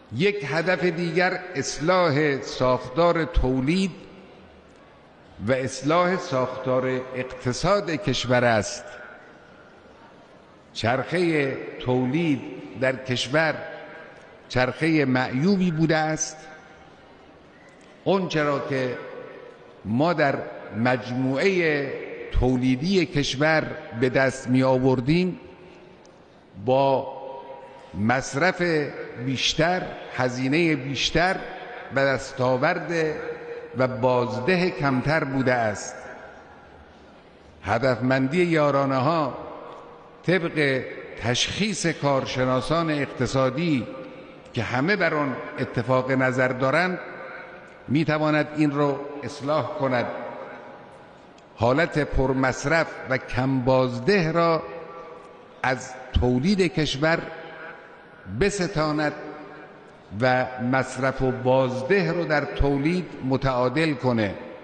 یک هدف دیگر اصلاح ساختار تولید و اصلاح ساختار اقتصاد کشور است. چرخه تولید در کشور چرخه معیوبی بوده است. اون چرا که ما در مجموعه تولیدی کشور به دست می آوردیم با مصرف بیشتر، هزینه بیشتر به دستاورد و بازده کمتر بوده است. هدفمندی یارانه ها طبق تشخیص کارشناسان اقتصادی که همه بر آن اتفاق نظر دارند می تواند این رو اصلاح کند، حالت پرمصرف و کم بازده را از تولید کشور بستاند و مصرف و بازده رو در تولید متعادل کنه.